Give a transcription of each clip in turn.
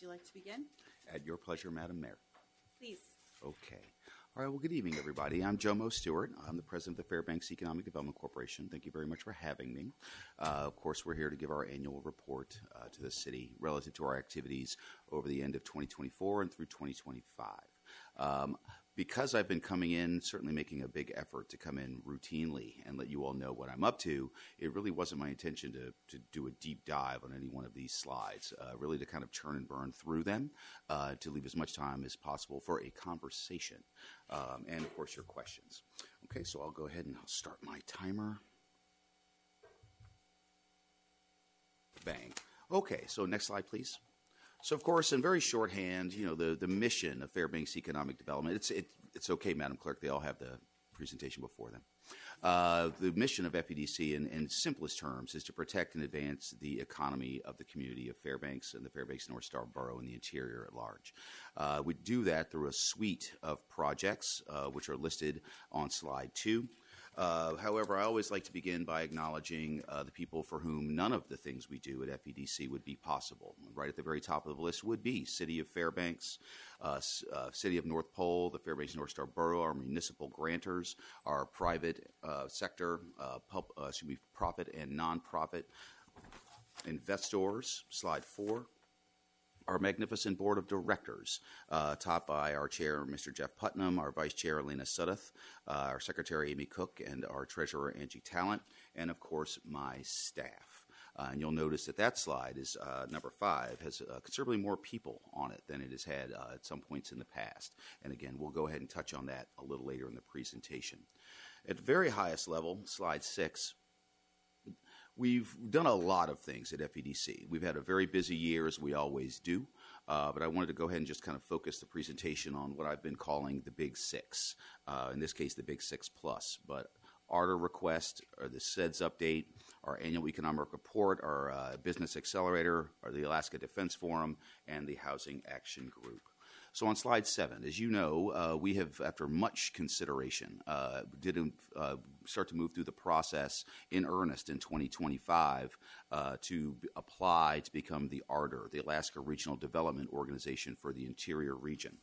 you like to begin? At your pleasure, Madam Mayor. Please. Okay. All right, well, good evening, everybody. I'm Jomo Stewart. I'm the president of the Fairbanks Economic Development Corporation. Thank you very much for having me. Of course, we're here to give our annual report to the city relative to our activities over the end of 2024 and through 2025. Because I've been coming in, certainly making a big effort to come in routinely and let you all know what I'm up to, it really wasn't my intention to do a deep dive on any one of these slides, really to kind of churn and burn through them, to leave as much time as possible for a conversation, and, of course, your questions. Okay, so I'll go ahead and I'll start my timer. Bang. Okay, so next slide, please. So, of course, in very shorthand, you know, the mission of Fairbanks Economic Development, it's okay, Madam Clerk, they all have the presentation before them. The mission of FEDC, in simplest terms, is to protect and advance the economy of the community of Fairbanks and the Fairbanks North Star Borough and the interior at large. We do that through a suite of projects, which are listed on slide 2. However, I always like to begin by acknowledging the people for whom none of the things we do at FEDC would be possible. Right at the very top of the list would be City of Fairbanks, City of North Pole, the Fairbanks North Star Borough, our municipal grantors, our private sector, profit and nonprofit investors, slide 4. Our magnificent board of directors, topped by our chair, Mr. Jeff Putnam, our vice chair, Elena Sudduth, our secretary, Amy Cook, and our treasurer, Angie Talent, and, of course, my staff. And you'll notice that slide is number 5, has considerably more people on it than it has had at some points in the past. And, again, we'll go ahead and touch on that a little later in the presentation. At the very highest level, slide 6, we've done a lot of things at FEDC. We've had a very busy year, as we always do, but I wanted to go ahead and just kind of focus the presentation on what I've been calling the Big Six, in this case, the Big Six Plus. But ARDA request, or the SEDS update, our annual economic report, our business accelerator, or the Alaska Defense Forum, and the Housing Action Group. So on slide 7, as you know, we have, after much consideration, start to move through the process in earnest in 2025 to apply to become the ARDR, the Alaska Regional Development Organization for the Interior Region.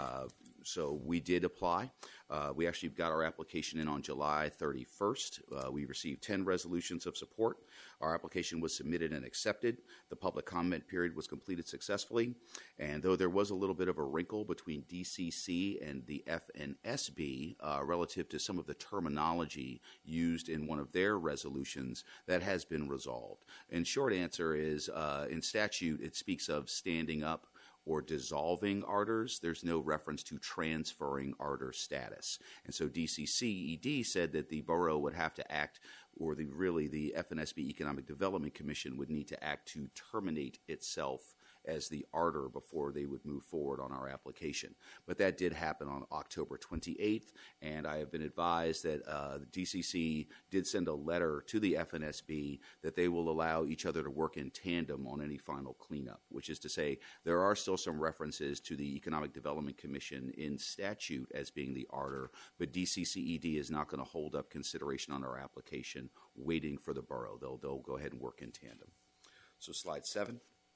So we did apply. We actually got our application in on July 31st. We received 10 resolutions of support. Our application was submitted and accepted. The public comment period was completed successfully. And though there was a little bit of a wrinkle between DCC and the FNSB relative to some of the terminology used in one of their resolutions, that has been resolved. And short answer is, in statute, it speaks of standing up or dissolving ARDRs. There's no reference to transferring ARDR status. And so DCCED said that the borough would have to act, or the FNSB Economic Development Commission would need to act to terminate itself as the ARDR before they would move forward on our application. But that did happen on October 28th, and I have been advised that the DCC did send a letter to the FNSB that they will allow each other to work in tandem on any final cleanup, which is to say there are still some references to the Economic Development Commission in statute as being the ARDR, but DCCED is not going to hold up consideration on our application waiting for the borough. They'll go ahead and work in tandem. So slide 7.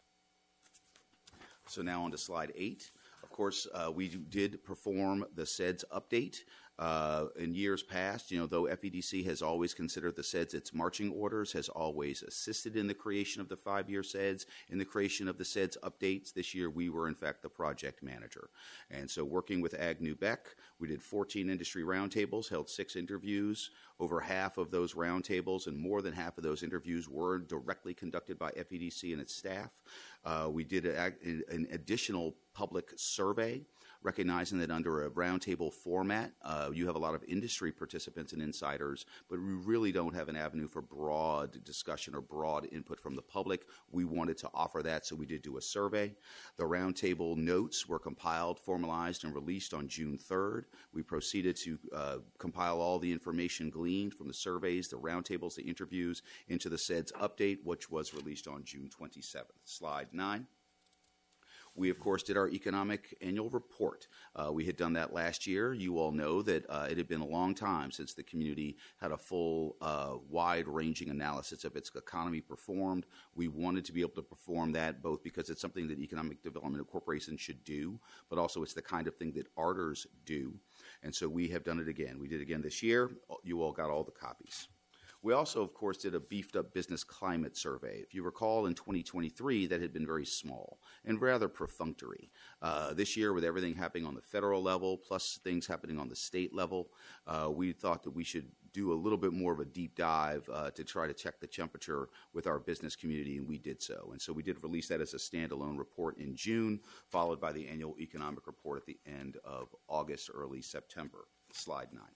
So now on to slide 8. Of course, we did perform the SEDS update. In years past, though FEDC has always considered the SEDS its marching orders, has always assisted in the creation of the 5-year SEDS, in the creation of the SEDS updates. This year, we were, in fact, the project manager. And so working with Agnew Beck, we did 14 industry roundtables, held 6 interviews. Over half of those roundtables and more than half of those interviews were directly conducted by FEDC and its staff. We did an additional public survey, recognizing that under a roundtable format, you have a lot of industry participants and insiders, but we really don't have an avenue for broad discussion or broad input from the public. We wanted to offer that, so we did do a survey. The roundtable notes were compiled, formalized, and released on June 3rd. We proceeded to compile all the information gleaned from the surveys, the roundtables, the interviews, into the SEDS update, which was released on June 27th. Slide 9. We, of course, did our economic annual report. We had done that last year. You all know that it had been a long time since the community had a full, wide-ranging analysis of its economy performed. We wanted to be able to perform that both because it's something that economic development corporations should do, but also it's the kind of thing that ARDRs do. And so we have done it again. We did it again this year. You all got all the copies. We also, of course, did a beefed-up business climate survey. If you recall, in 2023, that had been very small and rather perfunctory. This year, with everything happening on the federal level, plus things happening on the state level, we thought that we should do a little bit more of a deep dive to try to check the temperature with our business community, and we did so. And so we did release that as a standalone report in June, followed by the annual economic report at the end of August, early September. Slide 9.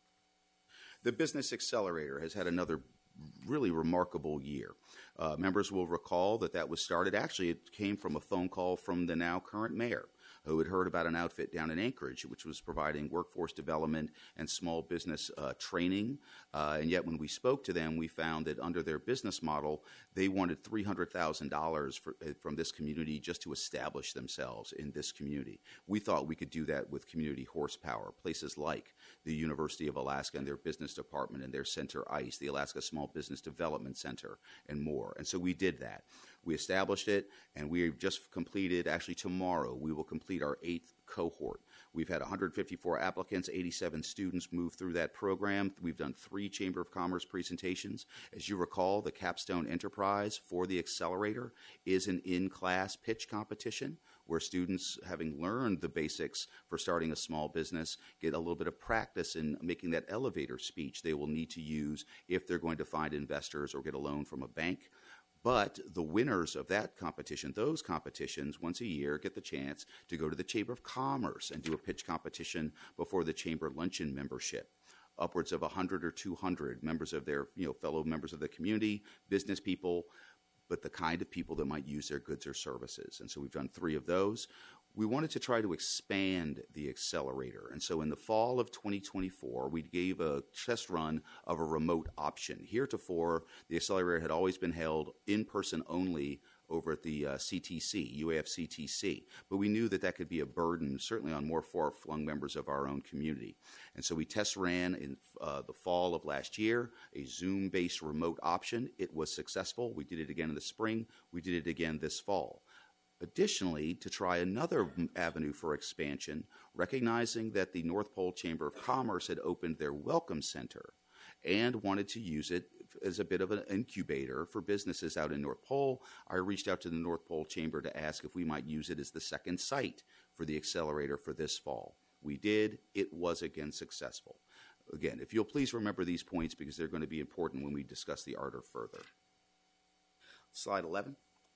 The Business Accelerator has had another really remarkable year. Members will recall that was started, actually it came from a phone call from the now current mayor, who had heard about an outfit down in Anchorage, which was providing workforce development and small business training. And yet when we spoke to them, we found that under their business model, they wanted $300,000 from this community just to establish themselves in this community. We thought we could do that with community horsepower, places like the University of Alaska and their business department and their center ICE, the Alaska Small Business Development Center, and more. And so we did that. We established it, and we've just completed, actually tomorrow, we will complete our 8th cohort. We've had 154 applicants, 87 students move through that program. We've done 3 Chamber of Commerce presentations. As you recall, the capstone enterprise for the accelerator is an in-class pitch competition where students, having learned the basics for starting a small business, get a little bit of practice in making that elevator speech they will need to use if they're going to find investors or get a loan from a bank. But the winners of that competition, those competitions, once a year get the chance to go to the Chamber of Commerce and do a pitch competition before the Chamber luncheon membership. Upwards of 100 or 200 members of their, fellow members of the community, business people, but the kind of people that might use their goods or services. And so we've done 3 of those. We wanted to try to expand the accelerator. And so in the fall of 2024, we gave a test run of a remote option. Heretofore, the accelerator had always been held in person only over at the CTC, UAF CTC. But we knew that could be a burden, certainly on more far-flung members of our own community. And so we test ran in the fall of last year, a Zoom-based remote option. It was successful. We did it again in the spring. We did it again this fall. Additionally, to try another avenue for expansion, recognizing that the North Pole Chamber of Commerce had opened their Welcome Center and wanted to use it as a bit of an incubator for businesses out in North Pole, I reached out to the North Pole Chamber to ask if we might use it as the second site for the accelerator for this fall. We did. It was again successful. Again, if you'll please remember these points because they're going to be important when we discuss the ARDR further. Slide 11.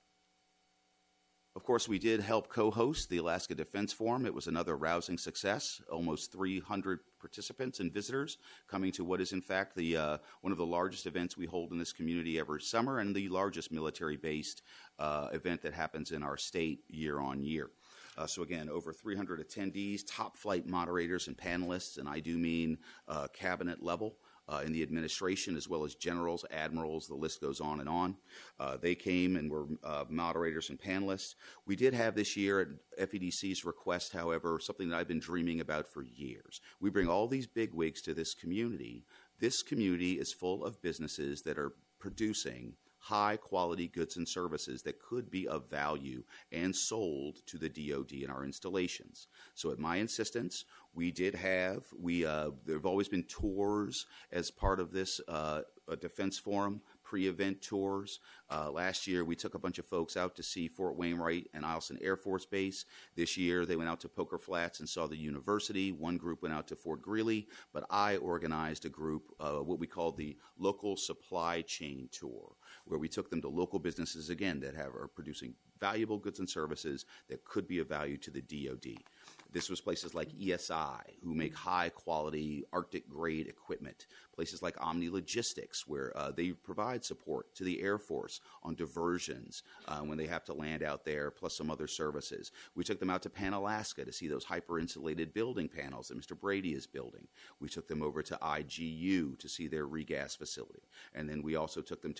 Of course, we did help co-host the Alaska Defense Forum. It was another rousing success, almost 300 participants and visitors coming to what is, in fact, the one of the largest events we hold in this community every summer and the largest military-based event that happens in our state year on year. So again, over 300 attendees, top flight moderators and panelists, and I do mean cabinet level. In the administration, as well as generals, admirals, the list goes on and on. They came and were moderators and panelists. We did have this year at FEDC's request, however, something that I've been dreaming about for years. We bring all these bigwigs to this community. This community is full of businesses that are producing high-quality goods and services that could be of value and sold to the DoD in our installations. So at my insistence, we did have, there have always been tours as part of this defense forum, pre-event tours. Last year, we took a bunch of folks out to see Fort Wainwright and Eielson Air Force Base. This year, they went out to Poker Flats and saw the university. One group went out to Fort Greely, but I organized a group, what we call the Local Supply Chain Tour, where we took them to local businesses, again, that are producing valuable goods and services that could be of value to the DoD. This was places like ESI, who make high-quality Arctic-grade equipment. Places like Omni Logistics, where they provide support to the Air Force on diversions when they have to land out there, plus some other services. We took them out to Pan-Alaska to see those hyper-insulated building panels that Mr. Brady is building. We took them over to IGU to see their regas facility. And then we also took them to Alaska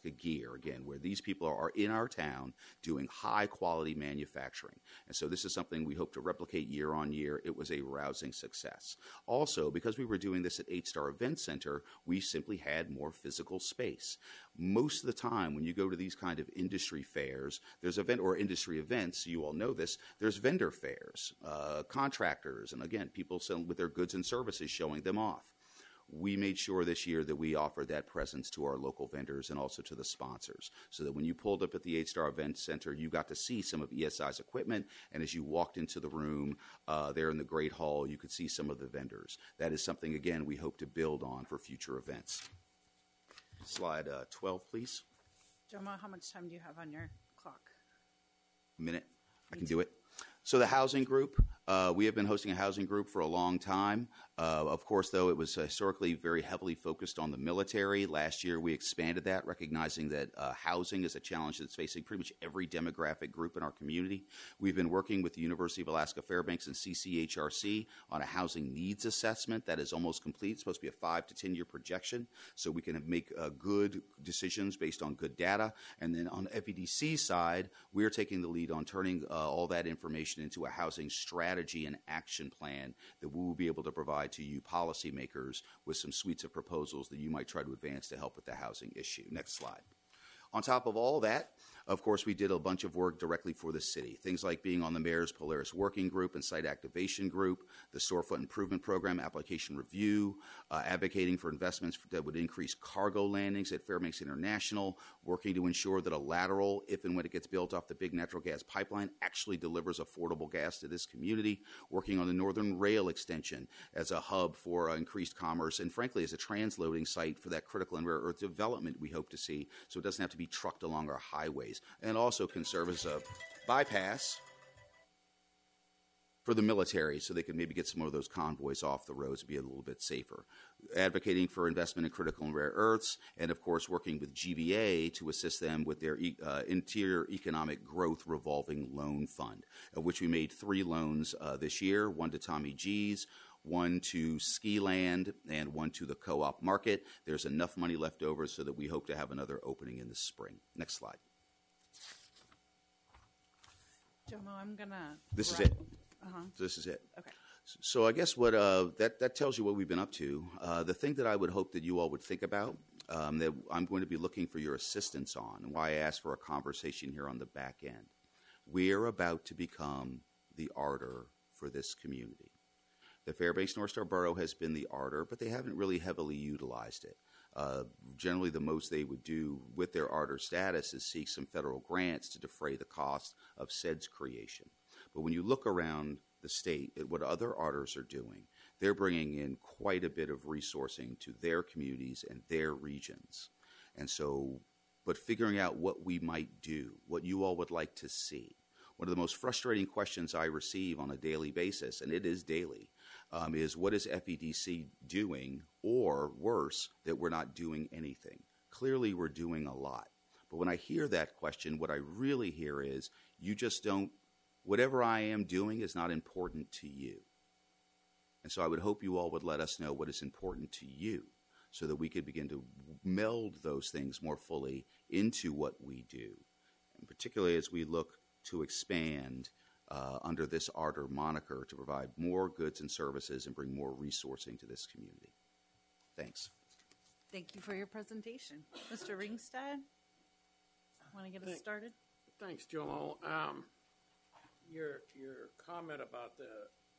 Alaska Gear, again, where these people are in our town doing high-quality manufacturing. And so this is something we hope to replicate year on year. It was a rousing success. Also, because we were doing this at 8 Star Event Center, we simply had more physical space. Most of the time when you go to these kind of industry fairs, there's industry events, you all know this, there's vendor fairs, contractors, and again, people selling with their goods and services showing them off. We made sure this year that we offered that presence to our local vendors and also to the sponsors, so that when you pulled up at the 8 Star Event Center, you got to see some of ESI's equipment, and as you walked into the room there in the Great Hall, you could see some of the vendors. That is something, again, we hope to build on for future events. Slide 12, please. Jomo, how much time do you have on your clock? A minute. I can do it. So the housing group, we have been hosting a housing group for a long time. Of course, though, it was historically very heavily focused on the military. Last year, we expanded that, recognizing that housing is a challenge that's facing pretty much every demographic group in our community. We've been working with the University of Alaska Fairbanks and CCHRC on a housing needs assessment that is almost complete. It's supposed to be a 5 to 10 year projection, so we can make good decisions based on good data. And then on the FEDC side, we're taking the lead on turning all that information into a housing strategy and action plan that we will be able to provide to you policymakers with some suites of proposals that you might try to advance to help with the housing issue. Next slide. On top of all that, of course, we did a bunch of work directly for the city. Things like being on the Mayor's Polaris Working Group and Site Activation Group, the Storefront Improvement Program application review, advocating for investments that would increase cargo landings at Fairbanks International, working to ensure that a lateral, if and when it gets built off the big natural gas pipeline, actually delivers affordable gas to this community, working on the Northern Rail extension as a hub for increased commerce, and frankly, as a transloading site for that critical and rare earth development we hope to see, so it doesn't have to be trucked along our highways, and also can serve as a bypass for the military so they can maybe get some of those convoys off the roads and be a little bit safer. Advocating for investment in critical and rare earths, and of course working with GBA to assist them with their Interior Economic Growth Revolving Loan Fund, of which we made 3 loans this year, 1 to Tommy G's, 1 to Ski Land, and 1 to the co-op market. There's enough money left over so that we hope to have another opening in the spring. Next slide. Jomo, I'm going to... This is it. Uh-huh. This is it. Okay. So I guess what that tells you what we've been up to. The thing that I would hope that you all would think about, that I'm going to be looking for your assistance on, and why I asked for a conversation here on the back end. We're about to become the Ardor for this community. The Fairbanks North Star Borough has been the Ardor, but they haven't really heavily utilized it. Generally, the most they would do with their Ardor status is seek some federal grants to defray the cost of SEDS creation. But when you look around the state at what other Ardors are doing, they're bringing in quite a bit of resourcing to their communities and their regions. And so, but figuring out what we might do, what you all would like to see. One of the most frustrating questions I receive on a daily basis, and it is daily, is what is FEDC doing, or worse, that we're not doing anything. Clearly, we're doing a lot. But when I hear that question, what I really hear is, you just don't, whatever I am doing is not important to you. And so I would hope you all would let us know what is important to you so that we could begin to meld those things more fully into what we do. And particularly as we look to expand under this Ardor moniker to provide more goods and services and bring more resourcing to this community. Thanks. Thank you for your presentation. Mr. Ringstad, want to get us started? Thanks, Jomo. Your comment about the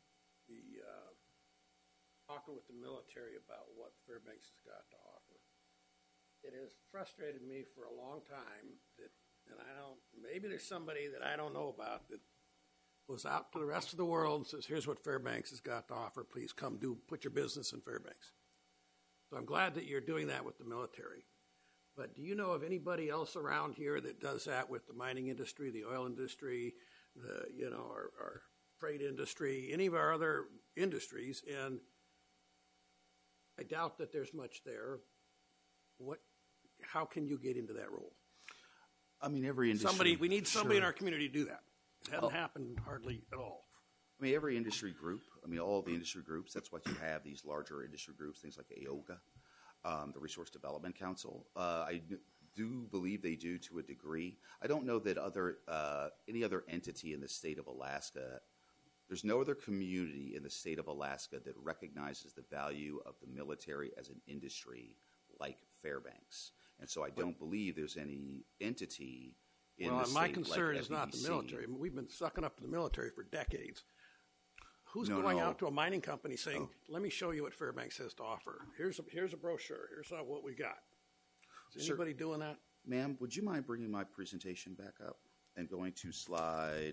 talking with the military about what Fairbanks has got to offer, it has frustrated me for a long time that, and I don't, maybe there's somebody that I don't know about that goes out to the rest of the world and says, here's what Fairbanks has got to offer. Please come put your business in Fairbanks. So I'm glad that you're doing that with the military. But do you know of anybody else around here that does that with the mining industry, the oil industry, our freight industry, any of our other industries? And I doubt that there's much there. How can you get into that role? I mean, every industry. We need somebody in our community to do that. It hasn't happened hardly at all. I mean, every industry group, all the industry groups, that's what you have, these larger industry groups, things like AOGA, the Resource Development Council. do believe they do to a degree. I don't know that any other entity in the state of Alaska. There's no other community in the state of Alaska that recognizes the value of the military as an industry like Fairbanks. And so I don't believe there's any entity in the state my concern like is not the FEDC. military. I mean, we've been sucking up to the military for decades. Who's No, going no. out to a mining company saying, let me show you what Fairbanks has to offer? Here's a brochure. Here's what we got. Is Sir, anybody doing that? Ma'am, would you mind bringing my presentation back up and going to slide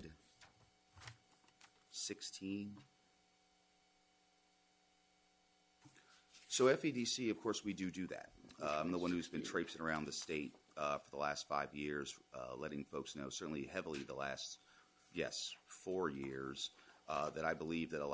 16? So FEDC, of course, we do that. I'm the one who's been traipsing around the state for the last 5 years, letting folks know, certainly heavily the last, 4 years, that I believe that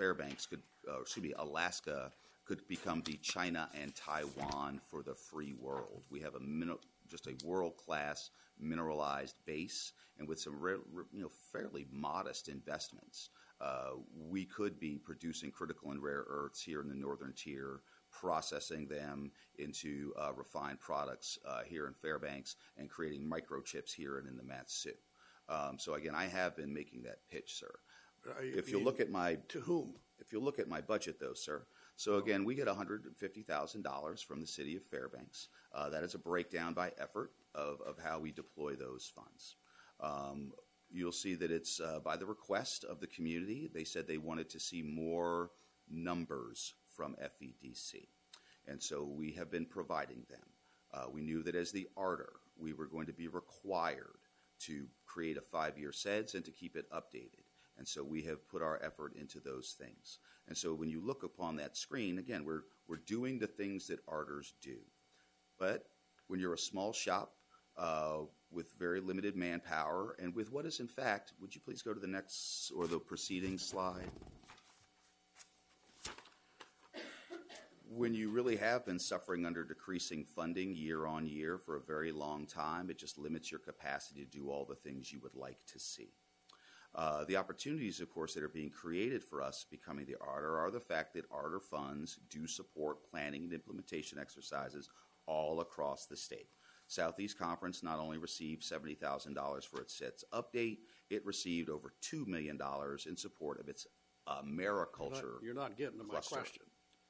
Alaska could become the China and Taiwan for the free world. We have just a world-class mineralized base, and with some fairly modest investments, we could be producing critical and rare earths here in the northern tier, processing them into refined products here in Fairbanks, and creating microchips here and in the Mat-Su. So again, I have been making that pitch, sir. If you look at my To whom? If you look at my budget, though, sir, so again, we get $150,000 from the city of Fairbanks. That is a breakdown by effort of how we deploy those funds. You'll see that it's by the request of the community. They said they wanted to see more numbers from FEDC, and so we have been providing them. We knew that as the ARDR, we were going to be required to create a 5-year SEDS and to keep it updated. And so we have put our effort into those things. And so when you look upon that screen, again, we're doing the things that ARDRs do. But when you're a small shop with very limited manpower and with what is in fact, would you please go to the next or the preceding slide? When you really have been suffering under decreasing funding year on year for a very long time, it just limits your capacity to do all the things you would like to see. The opportunities, of course, that are being created for us becoming the ARDR are the fact that ARDR funds do support planning and implementation exercises all across the state. Southeast Conference not only received $70,000 for its SEDS update, it received over $2 million in support of its Mariculture You're not getting to my cluster. question.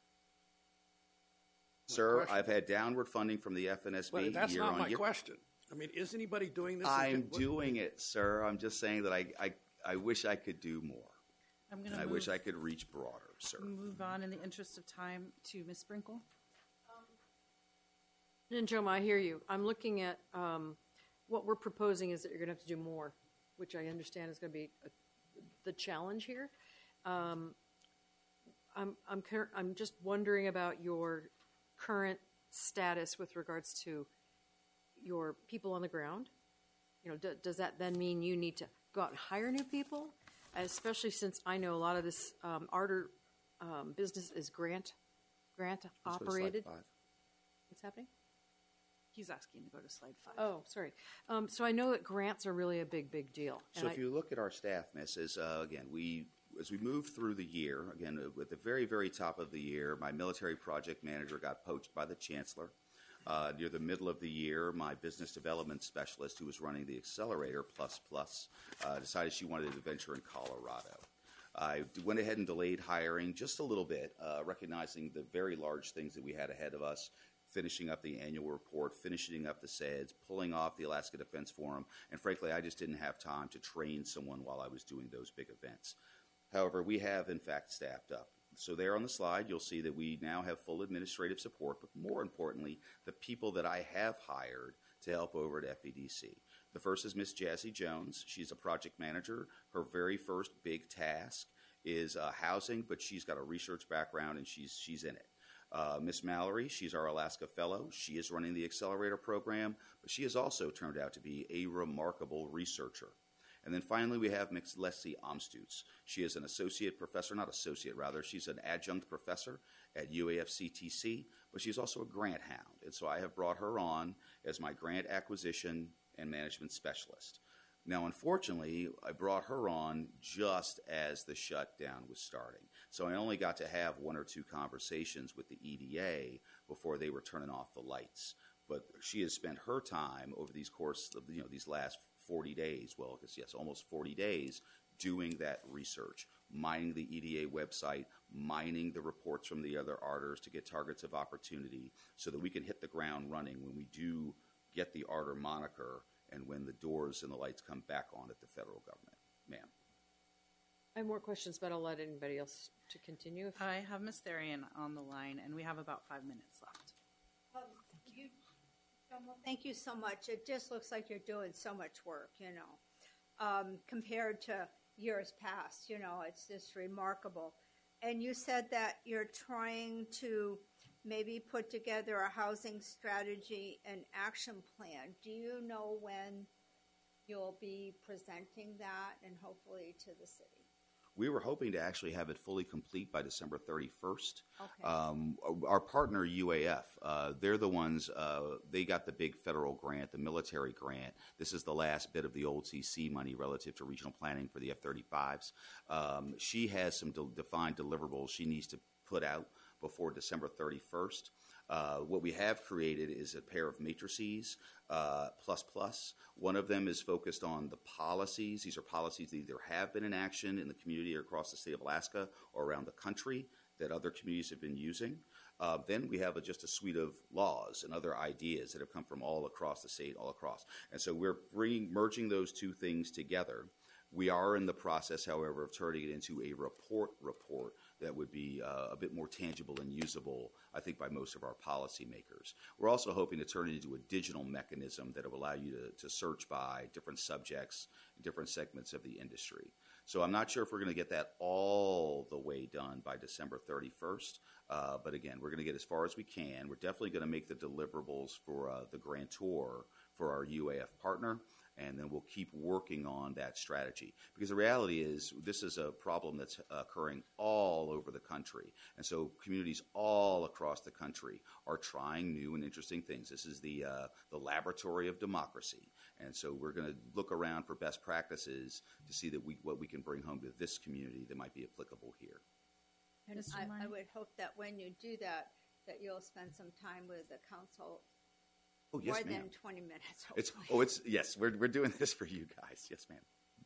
Sir, question. I've had downward funding from the FNSB But that's year not on my year. question. I mean, is anybody doing this? I'm doing it, sir. I'm just saying that I wish I could do more. I'm going And I to wish I could reach broader, sir. move on in the interest of time to Ms. Sprinkle. And Joe, I hear you. I'm looking at what we're proposing is that you're going to have to do more, which I understand is going to be the challenge here. I'm just wondering about your current status with regards to your people on the ground. You know, does that then mean you need to go out and hire new people? Especially since I know a lot of this ARDR business is grant Let's go to slide operated. 5. What's happening? He's asking to go to slide 5. Oh, sorry. So I know that grants are really a big deal. So if you look at our staff, Mrs., again, as we move through the year, again, at the very, very top of the year, my military project manager got poached by the chancellor. Near the middle of the year, my business development specialist, who was running the Accelerator Plus, decided she wanted to venture in Colorado. I went ahead and delayed hiring just a little bit, recognizing the very large things that we had ahead of us, finishing up the annual report, finishing up the SEDS, pulling off the Alaska Defense Forum, and frankly, I just didn't have time to train someone while I was doing those big events. However, we have, in fact, staffed up. So there on the slide, you'll see that we now have full administrative support, but more importantly, the people that I have hired to help over at FEDC. The first is Miss Jazzy Jones. She's a project manager. Her very first big task is housing, but she's got a research background and she's in it. Miss Mallory, she's our Alaska Fellow. She is running the Accelerator program, but she has also turned out to be a remarkable researcher. And then finally, we have Ms. Leslie Amstutz. She is an associate professor, not associate, rather. She's an adjunct professor at UAF-CTC, but she's also a grant hound. And so I have brought her on as my grant acquisition and management specialist. Now, unfortunately, I brought her on just as the shutdown was starting. So I only got to have 1 or 2 conversations with the EDA before they were turning off the lights. But she has spent her time over these course of these last 40 days. Well, I guess yes, almost 40 days doing that research, mining the EDA website, mining the reports from the other ARDers to get targets of opportunity, so that we can hit the ground running when we do get the ARDer moniker and when the doors and the lights come back on at the federal government. Ma'am. I have more questions, but I'll let anybody else to continue. I have Ms. Therian on the line, and we have about 5 minutes left. Thank you so much. It just looks like you're doing so much work, compared to years past. It's just remarkable. And you said that you're trying to maybe put together a housing strategy and action plan. Do you know when you'll be presenting that and hopefully to the city? We were hoping to actually have it fully complete by December 31st. Okay. Our partner, UAF, they're the ones, they got the big federal grant, the military grant. This is the last bit of the old CC money relative to regional planning for the F-35s. She has some defined deliverables she needs to put out before December 31st. What we have created is a pair of matrices, plus. One of them is focused on the policies. These are policies that either have been in action in the community or across the state of Alaska or around the country that other communities have been using. Then we have just a suite of laws and other ideas that have come from all across the state, all across. And so we're merging those two things together. We are in the process, however, of turning it into a report that would be a bit more tangible and usable, I think, by most of our policymakers. We're also hoping to turn it into a digital mechanism that will allow you to search by different subjects, different segments of the industry. So I'm not sure if we're going to get that all the way done by December 31st, but again, we're going to get as far as we can. We're definitely going to make the deliverables for the grantor for our UAF partner, and then we'll keep working on that strategy. Because the reality is this is a problem that's occurring all over the country. And so communities all across the country are trying new and interesting things. This is the laboratory of democracy. And so we're going to look around for best practices to see that what we can bring home to this community that might be applicable here. And Mr. I Martin? would hope that when you do that you'll spend some time with the council. Oh, yes, more ma'am. than 20 minutes. It's yes, we're doing this for you guys. Yes, ma'am.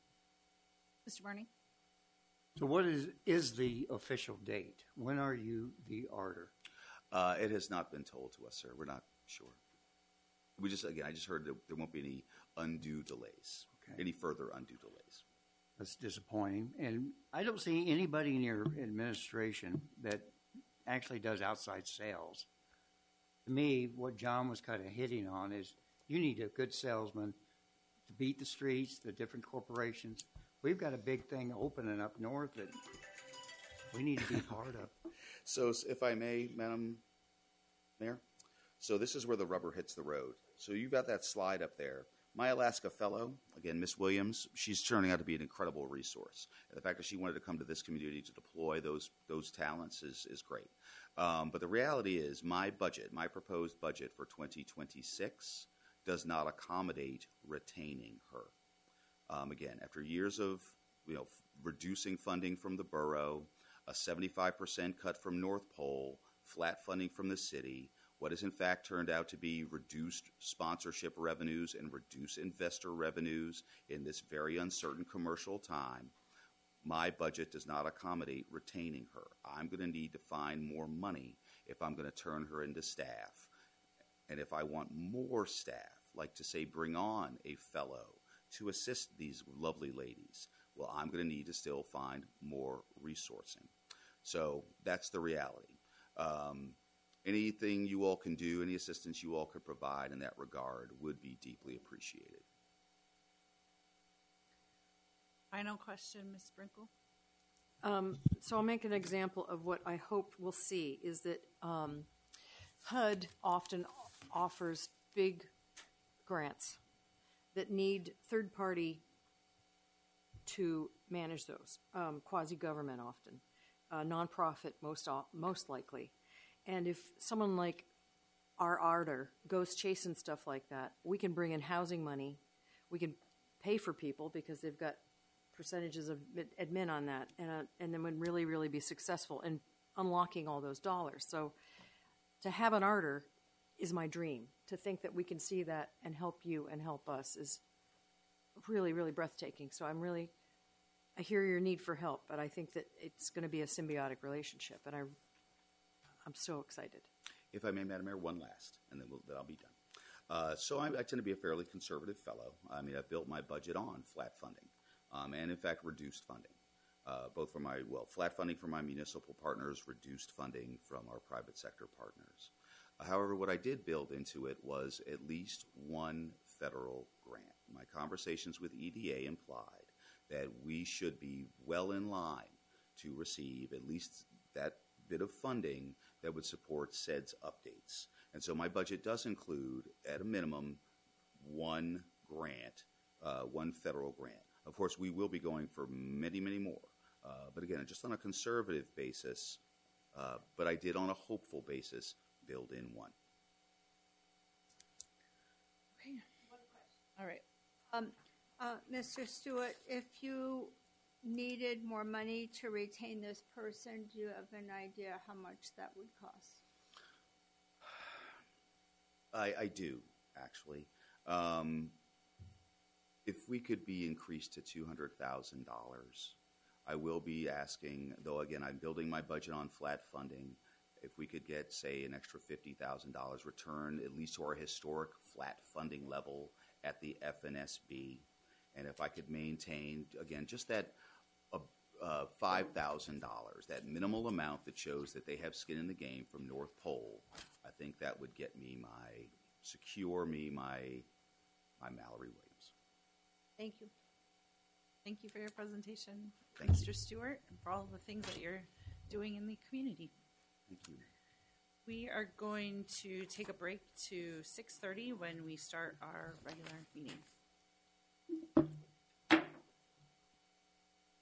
Mr. Barney? So what is the official date? When are you the ARDer? It has not been told to us, sir. We're not sure. I just heard that there won't be any undue delays, any further undue delays. That's disappointing. And I don't see anybody in your administration that actually does outside sales. To me, what John was kind of hitting on is you need a good salesman to beat the streets, the different corporations. We've got a big thing opening up north that we need to be part of. So if I may, Madam Mayor, so this is where the rubber hits the road. So you've got that slide up there. My Alaska fellow, again, Miss Williams, she's turning out to be an incredible resource. And the fact that she wanted to come to this community to deploy those talents is great. But the reality is my proposed budget for 2026 does not accommodate retaining her. Again, after years of reducing funding from the borough, a 75% cut from North Pole, flat funding from the city, what has in fact turned out to be reduced sponsorship revenues and reduced investor revenues in this very uncertain commercial time, my budget does not accommodate retaining her. I'm going to need to find more money if I'm going to turn her into staff. And if I want more staff, like to say bring on a fellow to assist these lovely ladies, well, I'm going to need to still find more resourcing. So that's the reality. Anything you all can do, any assistance you all could provide in that regard would be deeply appreciated. Final question, Ms. Sprinkle? So I'll make an example of what I hope we'll see is that HUD often offers big grants that need third party to manage those, quasi-government often, nonprofit most likely. And if someone like our ARDer goes chasing stuff like that, we can bring in housing money. We can pay for people because they've got percentages of admin on that, and then would really, really be successful in unlocking all those dollars. So to have an ARDer is my dream. To think that we can see that and help you and help us is really, really breathtaking. So I hear your need for help, but I think that it's going to be a symbiotic relationship, and I'm so excited. If I may, Madam Mayor, one last, and then I'll be done. So I tend to be a fairly conservative fellow. I mean, I've built my budget on flat funding, and in fact, reduced funding, both from flat funding from my municipal partners, reduced funding from our private sector partners. However, what I did build into it was at least one federal grant. My conversations with EDA implied that we should be well in line to receive at least that bit of funding that would support SEDS updates. And so my budget does include, at a minimum, one grant, one federal grant. Of course, we will be going for many, many more. But again, just on a conservative basis, but I did on a hopeful basis build in one. Okay. All right. Mr. Stewart, if you needed more money to retain this person, do you have an idea how much that would cost? I do, actually. If we could be increased to $200,000, I will be asking, though again, I'm building my budget on flat funding, if we could get, say, an extra $50,000 return, at least to our historic flat funding level at the FNSB. And if I could maintain, again, just that $5,000, that minimal amount that shows that they have skin in the game from North Pole, I think that would get me my Mallory Williams. Thank you. Thank you for your presentation, Thank Mr. you. Stewart, and for all the things that you're doing in the community. Thank you. We are going to take a break to 6:30 when we start our regular meeting.